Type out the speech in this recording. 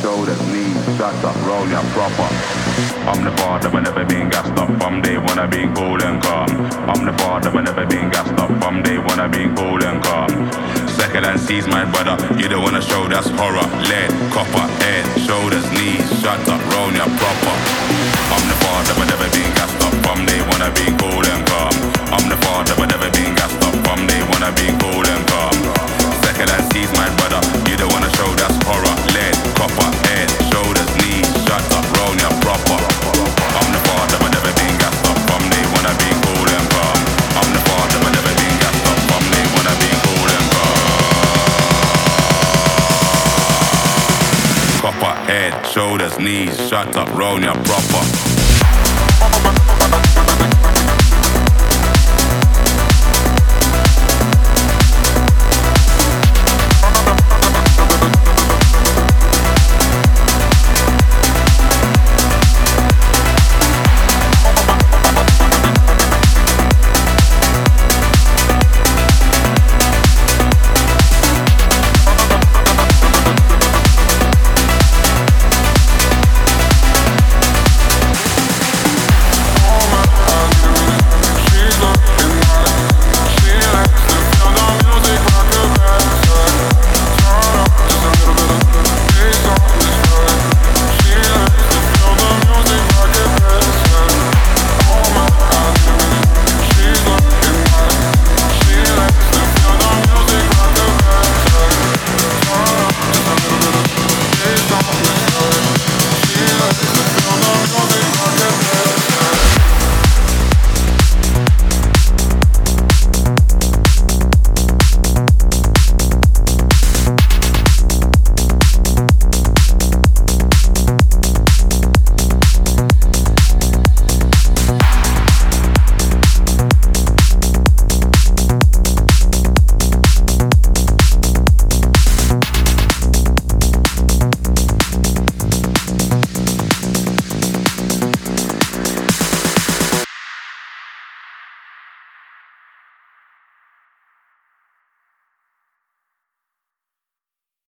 shoulders, knees, shut up, roll ya proper. I'm the father when never been gassed up. From day one I been cool and calm. I'm the father when never been gassed up. From day one I been cool and calm. Second and sees my brother. You don't wanna show that's horror. Lead, copper, head, shoulders, knees, shut up, roll ya proper. I'm the father when never been gassed up. From day one I been cool and calm. I'm the father when never been gassed up. From day one I been cool and calm. Second and sees my brother. You don't wanna show that's horror. Lead, copper, head, shoulders, knees, shut up, roll ya proper. I'm the father but never been gassed up. From day one I been cool and calm. I'm the father but never been gassed up. From day one I been cool and calm. Copper, head, shoulders, knees, shut up, roll ya proper.